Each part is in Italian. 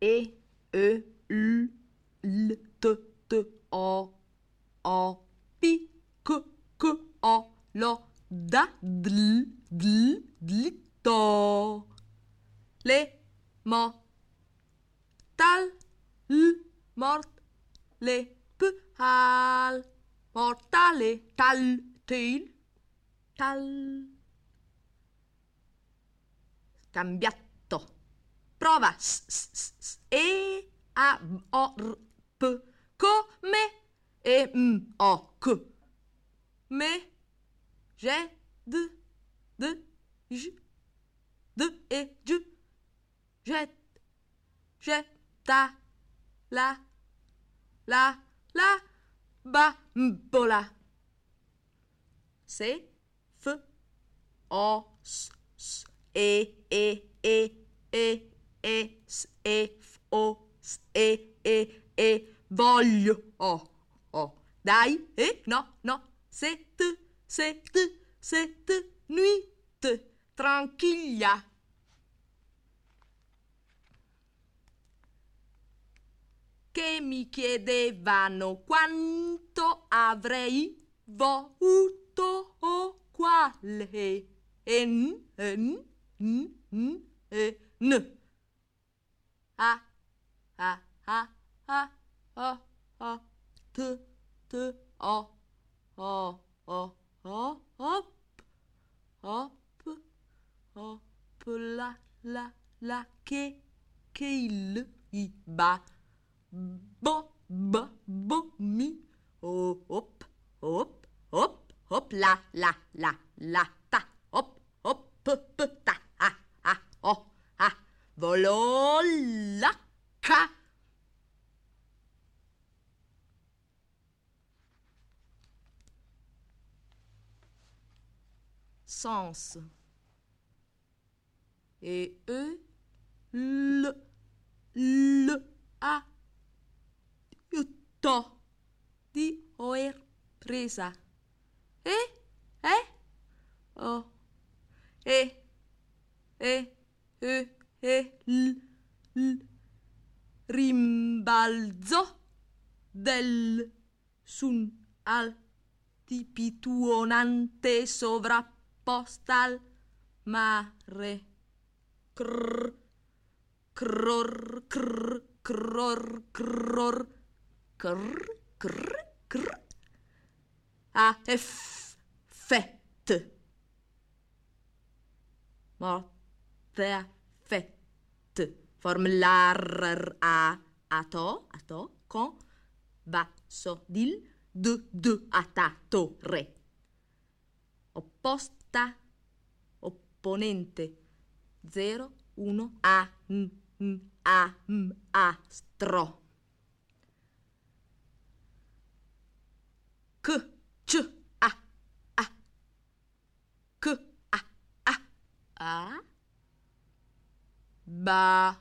E, Ö, L, T, T, O, O, P, Q, Q, O, Lo, Da, Dl, Dl, Dlitto. Le, Mo, Tal, L, Mort, Le, P, Al, Mortale, Tal, Tail, Tal. Cambiato. Prova. E, A, O, R, P. Come. E, M, O, C. Me. Je, D, D, J. D, E, J. Jet. Jetta. La. La. La. Bambola. Se. F. O, S, S. E, E, E, E, E, S, E, F, O, S, E, E, E, voglio, O, O, dai, no, no, c'est, nuit, tranquilla. Che mi chiedevano quanto avrei voluto o quale. N. A, A, A, A, O, O, T, T, O, O, O, O, op, op, op, la, che il, I, ba, bo, mi, o, op, la, ta, op, ta, o, volò la, ca. Sens. E, a, to, di, oer, presa. O, rimbalzo del sun altipituonante sovrapposta al mare. Crr, cror, crr, cror, cror, crr, crr, crr. A, effet. Morte affette. Formular a to, con, basso, dil, attatore. Opposta, opponente, 0, 1, astro. C, a, ba,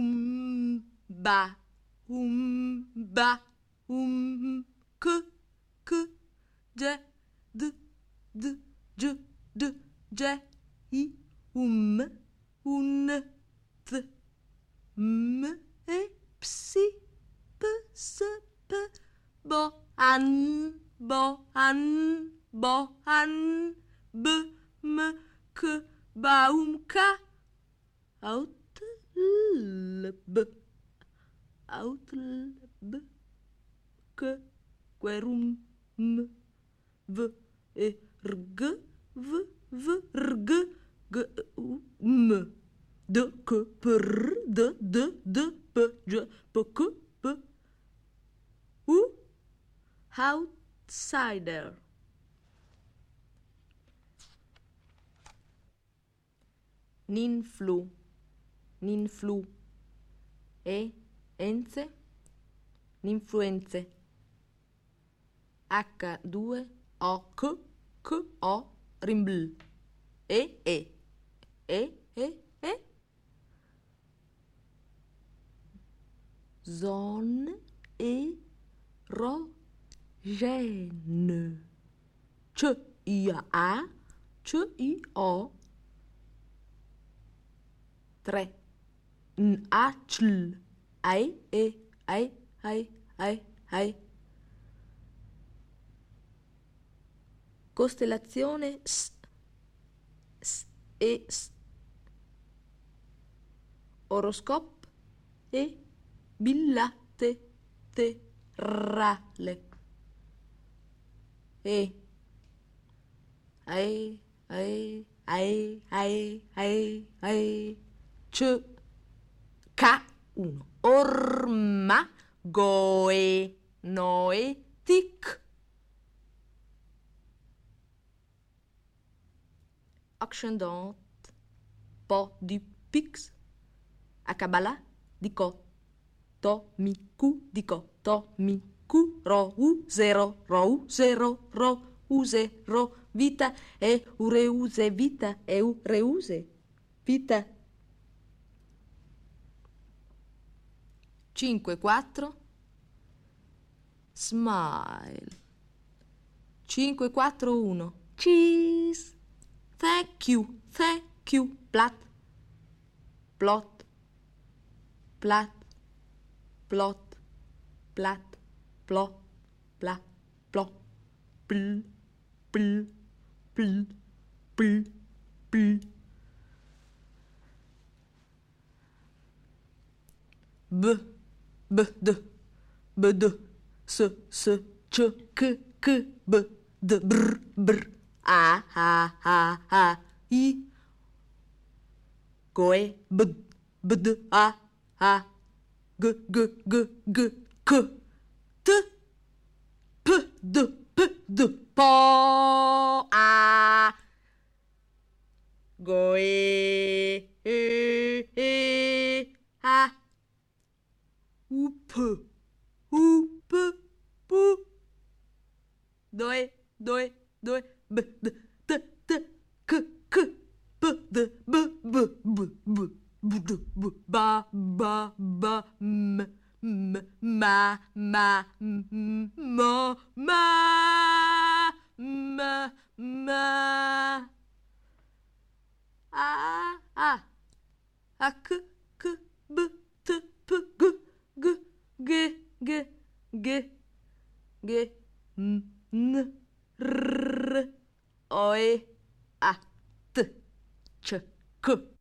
c, je, d, j, je, i, un, th, m, e, psi, p, s, p, bo, an, b, m, k, baumka, outlb, k, querum, v, e, rg, rg, g, d, k, pr, d, p, j, p, k, p, u, outsider. Ninflu, enze, ninfluenze. H2, O, k, O, rimbl. E. Zone erogène. C-I-A, C-I-O. 3. N-A-C-L. ai. Costellazione S. Oroscopo e bilaterale. K1 ormagoenoetic. Action dot po di pix a Kabbalah di co to mi cu di co to mi cu ro u zero vita e ureuse vita e ureuse vita 5-4 smile 5-4-1 cheese thank you plot plat plot plat plot plat plot pl b d s ch k b d br a i goe b d a g k t p d po a goe a up pu doe b d t k p d b ba m ma a k b t p g n r o e a t ch k